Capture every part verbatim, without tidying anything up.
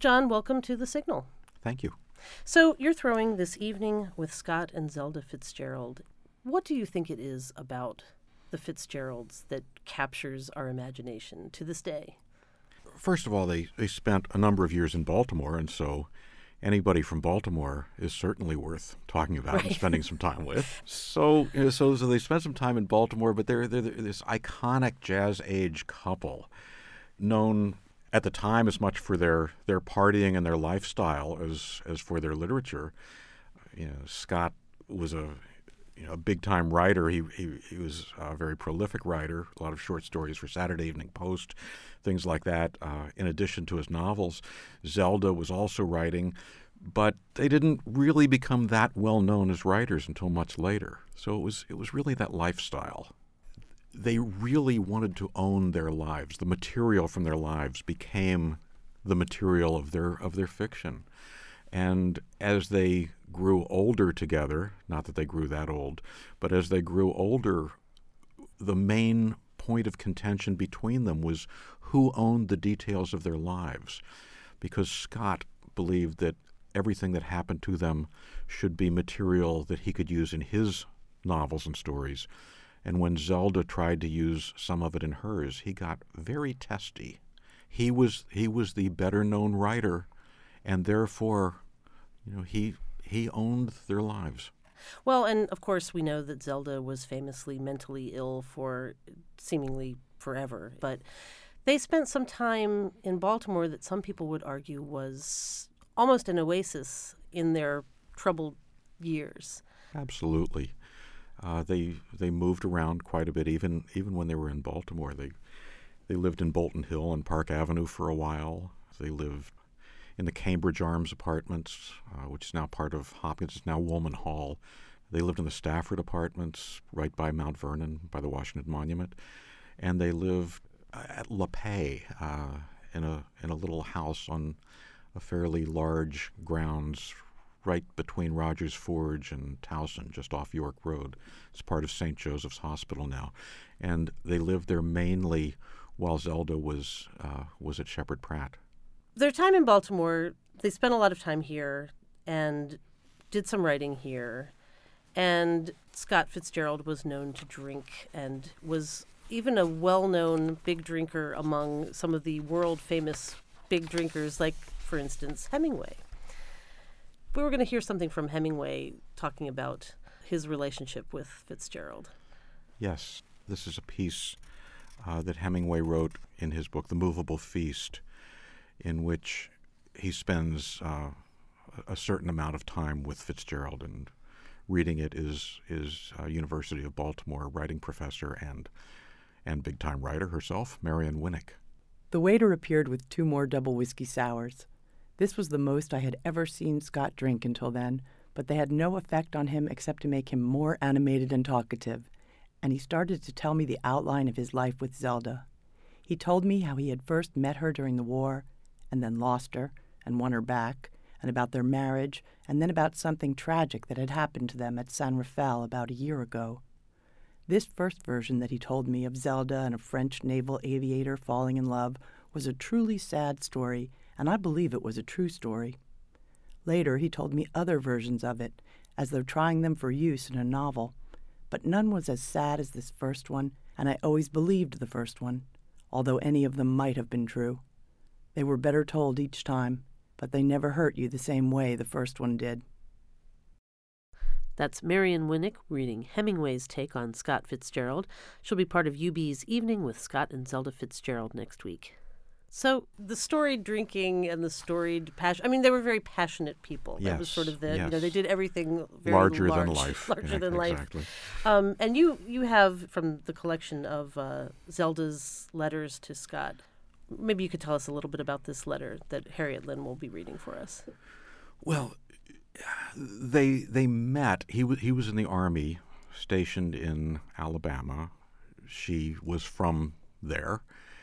John, welcome to The Signal. Thank you. So you're throwing This Evening with Scott and Zelda Fitzgerald. What do you think it is about the Fitzgeralds that captures our imagination to this day? First of all, they, they spent a number of years in Baltimore, and so anybody from Baltimore is certainly worth talking about right. and spending some time with. So, you know, so, so they spent some time in Baltimore, but they're, they're, they're this iconic jazz age couple, known at the time as much for their, their partying and their lifestyle as as for their literature. You know, Scott was a you know a big time writer. He he he was a very prolific writer. A lot of short stories for Saturday Evening Post, things like that. Uh, in addition to his novels, Zelda was also writing, but they didn't really become that well known as writers until much later. So it was it was really that lifestyle. They really wanted to own their lives. The material from their lives became the material of their of their fiction. And as they grew older together, not that they grew that old, but as they grew older, the main point of contention between them was who owned the details of their lives. Because Scott believed that everything that happened to them should be material that he could use in his novels and stories. And when Zelda tried to use some of it in hers, he got very testy. He was he was the better-known writer, and therefore, you know, he he owned their lives. Well, and of course we know that Zelda was famously mentally ill for seemingly forever. But they spent some time in Baltimore that some people would argue was almost an oasis in their troubled years. Absolutely. Uh, they they moved around quite a bit, even even when they were in Baltimore. They they lived in Bolton Hill and Park Avenue for a while. They lived in the Cambridge Arms Apartments, uh, which is now part of Hopkins. It's now Woolman Hall. They lived in the Stafford Apartments, right by Mount Vernon, by the Washington Monument, and they lived at La Paix, uh, in a in a little house on a fairly large grounds right between Rogers Forge and Towson, just off York Road. It's part of Saint Joseph's Hospital now. And they lived there mainly while Zelda was uh, was at Sheppard Pratt. Their time in Baltimore, they spent a lot of time here and did some writing here. And Scott Fitzgerald was known to drink and was even a well-known big drinker among some of the world-famous big drinkers, like, for instance, Hemingway. We were going to hear something from Hemingway talking about his relationship with Fitzgerald. Yes, this is a piece uh, that Hemingway wrote in his book, The Movable Feast, in which he spends uh, a certain amount of time with Fitzgerald, and reading it is is uh, University of Baltimore writing professor and and big-time writer herself, Marion Winnick. The waiter appeared with two more double whiskey sours. This was the most I had ever seen Scott drink until then, but they had no effect on him except to make him more animated and talkative, and he started to tell me the outline of his life with Zelda. He told me how he had first met her during the war, and then lost her, and won her back, and about their marriage, and then about something tragic that had happened to them at San Rafael about a year ago. This first version that he told me of Zelda and a French naval aviator falling in love was a truly sad story, and I believe it was a true story. Later, he told me other versions of it, as though trying them for use in a novel, but none was as sad as this first one, and I always believed the first one, although any of them might have been true. They were better told each time, but they never hurt you the same way the first one did. That's Marion Winnick reading Hemingway's take on Scott Fitzgerald. She'll be part of U B's Evening with Scott and Zelda Fitzgerald next week. So the storied drinking and the storied passion, I mean, they were very passionate people. Yes, that was sort of the, yes. you know, they did everything very larger large, than life. larger yeah, than exactly. life. Um, and you, you have from the collection of uh, Zelda's letters to Scott, maybe you could tell us a little bit about this letter that Harriet Lynn will be reading for us. Well, they they met. He was he was in the Army, stationed in Alabama. She was from there,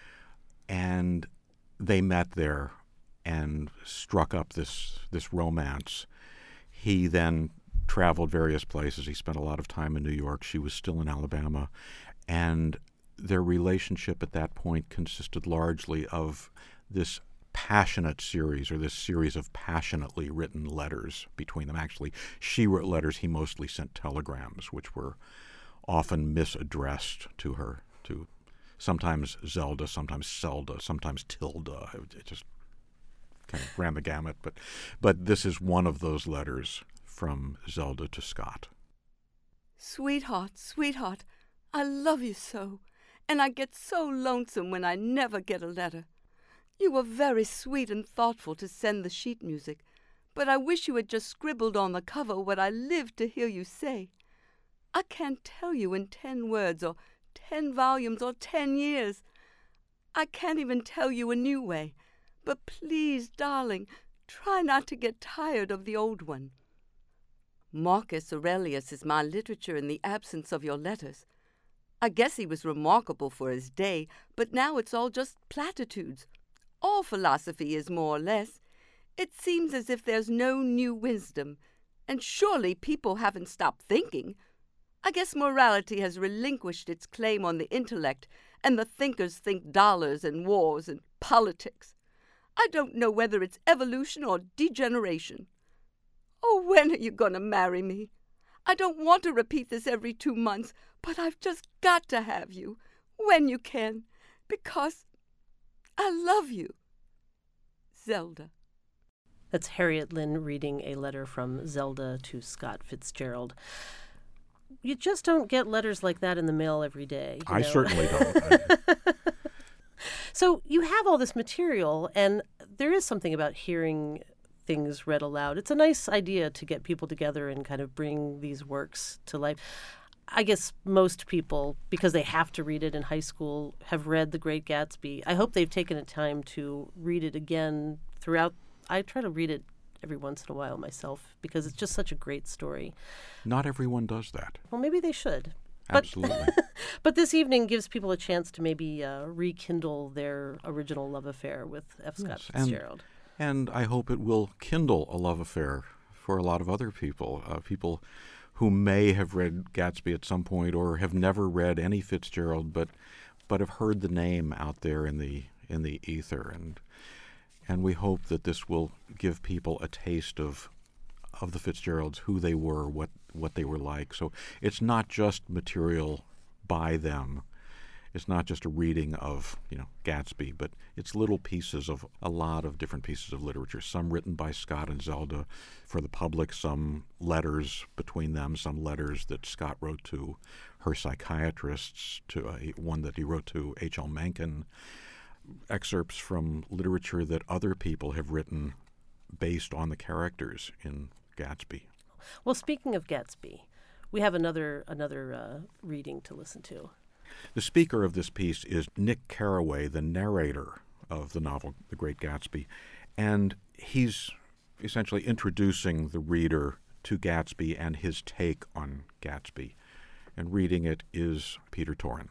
and they met there and struck up this this romance. He then traveled various places. He spent a lot of time in New York. She was still in Alabama, and their relationship at that point consisted largely of this passionate series, or this series of passionately written letters between them. Actually, she wrote letters. He mostly sent telegrams, which were often misaddressed to her, to sometimes Zelda, sometimes Selda, sometimes Tilda. It, it just kind of ran the gamut. But, but this is one of those letters from Zelda to Scott. Sweetheart, sweetheart, I love you so, and I get so lonesome when I never get a letter. You were very sweet and thoughtful to send the sheet music, but I wish you had just scribbled on the cover what I lived to hear you say. I can't tell you in ten words or ten volumes or ten years. I can't even tell you a new way, but please, darling, try not to get tired of the old one. Marcus Aurelius is my literature in the absence of your letters. I guess he was remarkable for his day, but now it's all just platitudes. All philosophy is more or less. It seems as if there's no new wisdom, and surely people haven't stopped thinking. I guess morality has relinquished its claim on the intellect, and the thinkers think dollars and wars and politics. I don't know whether it's evolution or degeneration. Oh, when are you going to marry me? I don't want to repeat this every two months, but I've just got to have you, when you can, because I love you. Zelda. That's Harriet Lynn reading a letter from Zelda to Scott Fitzgerald. You just don't get letters like that in the mail every day. You I know? certainly don't. So you have all this material, and there is something about hearing things read aloud. It's a nice idea to get people together and kind of bring these works to life. I guess most people, because they have to read it in high school, have read The Great Gatsby. I hope they've taken the time to read it again throughout. I try to read it every once in a while myself because it's just such a great story. Not everyone does that. Well, maybe they should. Absolutely. But, but this evening gives people a chance to maybe uh, rekindle their original love affair with F. Scott Yes, and- Fitzgerald. And I hope it will kindle a love affair for a lot of other people, uh, people who may have read Gatsby at some point or have never read any Fitzgerald, but but have heard the name out there in the in the ether, and and we hope that this will give people a taste of of the Fitzgeralds, who they were, what what they were like. So it's not just material by them. It's not just a reading of, you know, Gatsby, but it's little pieces of a lot of different pieces of literature, some written by Scott and Zelda for the public, some letters between them, some letters that Scott wrote to her psychiatrists, to uh, one that he wrote to H L Mencken, excerpts from literature that other people have written based on the characters in Gatsby. Well, speaking of Gatsby, we have another another uh, reading to listen to. The speaker of this piece is Nick Carraway, the narrator of the novel The Great Gatsby, and he's essentially introducing the reader to Gatsby and his take on Gatsby. And reading it is Peter Torrin.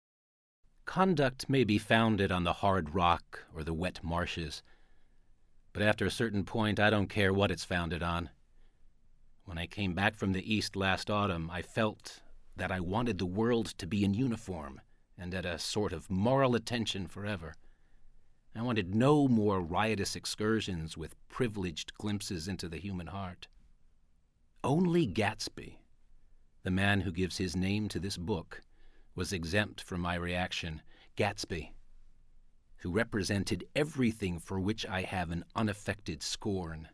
Conduct may be founded on the hard rock or the wet marshes, but after a certain point, I don't care what it's founded on. When I came back from the East last autumn, I felt that I wanted the world to be in uniform and at a sort of moral attention forever. I wanted no more riotous excursions with privileged glimpses into the human heart. Only Gatsby, the man who gives his name to this book, was exempt from my reaction. Gatsby, who represented everything for which I have an unaffected scorn.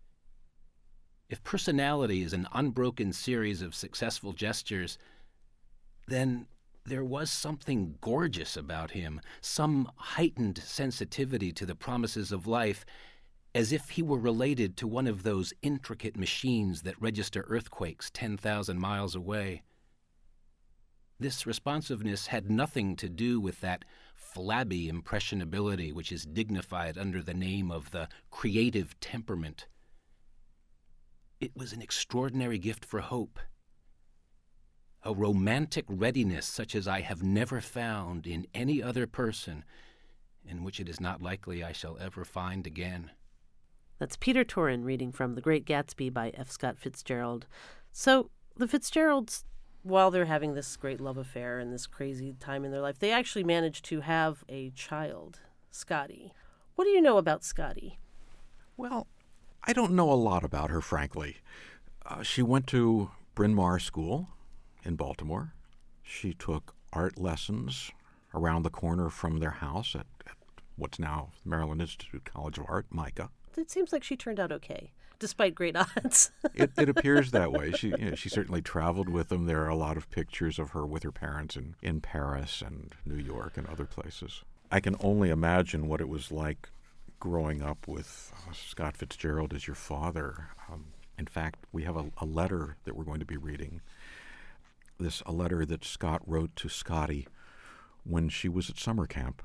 If personality is an unbroken series of successful gestures, then there was something gorgeous about him, some heightened sensitivity to the promises of life, as if he were related to one of those intricate machines that register earthquakes ten thousand miles away. This responsiveness had nothing to do with that flabby impressionability which is dignified under the name of the creative temperament. It was an extraordinary gift for hope, a romantic readiness such as I have never found in any other person, and which it is not likely I shall ever find again. That's Peter Torrin reading from The Great Gatsby by F. Scott Fitzgerald. So the Fitzgeralds, while they're having this great love affair and this crazy time in their life, they actually managed to have a child, Scotty. What do you know about Scotty? Well, I don't know a lot about her, frankly. Uh, she went to Bryn Mawr School in Baltimore. She took art lessons around the corner from their house at, at what's now Maryland Institute College of Art, MICA. It seems like she turned out okay, despite great odds. it, it appears that way. She you know, she certainly traveled with them. There are a lot of pictures of her with her parents in, in Paris and New York and other places. I can only imagine what it was like growing up with uh, Scott Fitzgerald as your father. Um, in fact, we have a, a letter that we're going to be reading. This a letter that Scott wrote to Scotty when she was at summer camp.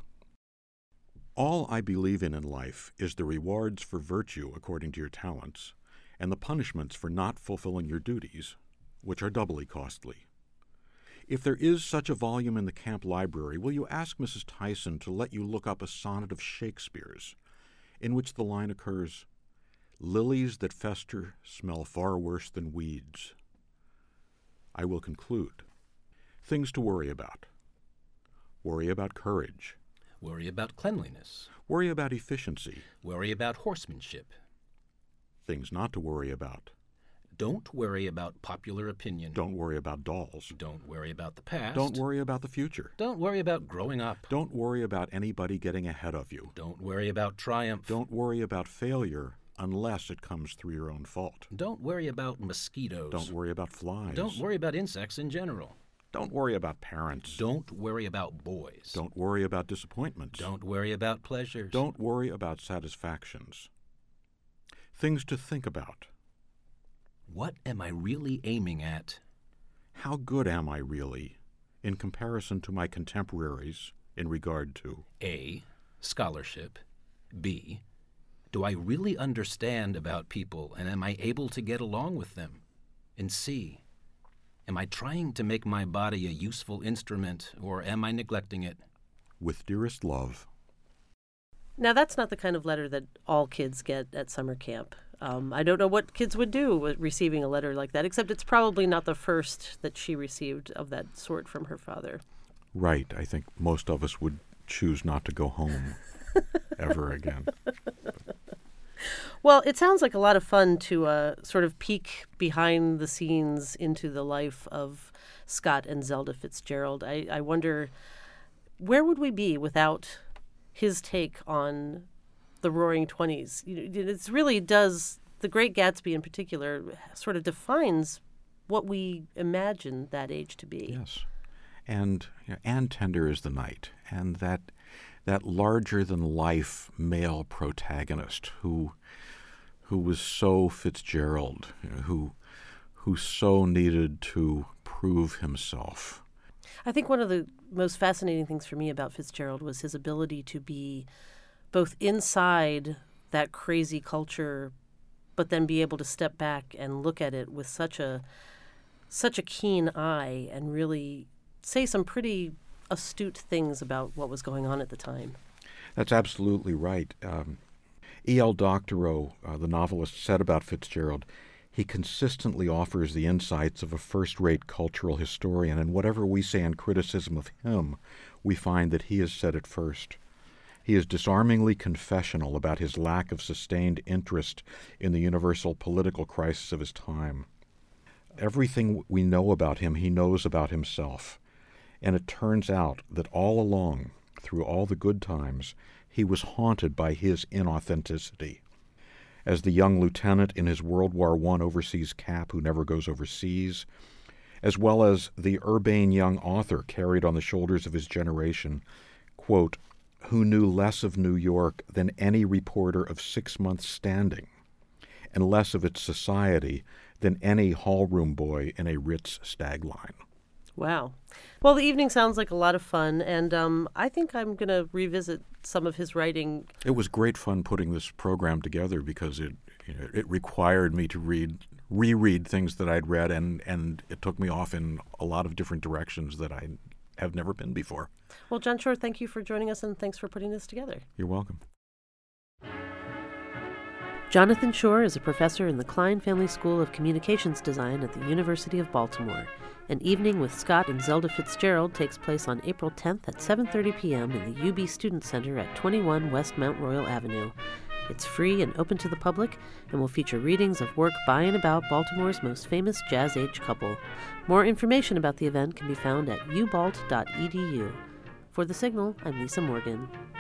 All I believe in in life is the rewards for virtue according to your talents, and the punishments for not fulfilling your duties, which are doubly costly. If there is such a volume in the camp library, will you ask Missus Tyson to let you look up a sonnet of Shakespeare's, in which the line occurs, "Lilies that fester smell far worse than weeds." I will conclude. Things to worry about. Worry about courage. Worry about cleanliness. Worry about efficiency. Worry about horsemanship. Things not to worry about. Don't worry about popular opinion. Don't worry about dolls. Don't worry about the past. Don't worry about the future. Don't worry about growing up. Don't worry about anybody getting ahead of you. Don't worry about triumph. Don't worry about failure unless it comes through your own fault. Don't worry about mosquitoes. Don't worry about flies. Don't worry about insects in general. Don't worry about parents. Don't worry about boys. Don't worry about disappointments. Don't worry about pleasures. Don't worry about satisfactions. Things to think about. What am I really aiming at? How good am I really in comparison to my contemporaries in regard to A. Scholarship. B. Do I really understand about people, and am I able to get along with them? And C. Am I trying to make my body a useful instrument, or am I neglecting it? With dearest love. Now, that's not the kind of letter that all kids get at summer camp. Um, I don't know what kids would do with receiving a letter like that, except it's probably not the first that she received of that sort from her father. Right. I think most of us would choose not to go home ever again. Well, it sounds like a lot of fun to uh, sort of peek behind the scenes into the life of Scott and Zelda Fitzgerald. I, I wonder, where would we be without his take on the Roaring Twenties? It really does, The Great Gatsby in particular, sort of defines what we imagine that age to be. Yes. And you know, and tender is the night, and that that larger-than-life male protagonist who who was so Fitzgerald, you know, who who so needed to prove himself. I think one of the most fascinating things for me about Fitzgerald was his ability to be both inside that crazy culture, but then be able to step back and look at it with such a such a keen eye and really say some pretty astute things about what was going on at the time. That's absolutely right. Um, E L Doctorow, uh, the novelist, said about Fitzgerald, he consistently offers the insights of a first-rate cultural historian, and whatever we say in criticism of him, we find that he has said it first. He is disarmingly confessional about his lack of sustained interest in the universal political crisis of his time. Everything we know about him, he knows about himself. And it turns out that all along, through all the good times, he was haunted by his inauthenticity. As the young lieutenant in his World War One overseas cap who never goes overseas, as well as the urbane young author carried on the shoulders of his generation, quote, who knew less of New York than any reporter of six months' standing, and less of its society than any hallroom boy in a Ritz stag line. Wow. Well, the evening sounds like a lot of fun, and um, I think I'm going to revisit some of his writing. It was great fun putting this program together because it you know, it required me to read reread things that I'd read, and, and it took me off in a lot of different directions that I have never been before. Well, John Shore, thank you for joining us, and thanks for putting this together. You're welcome. Jonathan Shore is a professor in the Klein Family School of Communications Design at the University of Baltimore. An Evening with Scott and Zelda Fitzgerald takes place on April tenth at seven thirty p.m. in the U B Student Center at twenty-one West Mount Royal Avenue. It's free and open to the public and will feature readings of work by and about Baltimore's most famous jazz-age couple. More information about the event can be found at u balt dot e d u. For The Signal, I'm Lisa Morgan.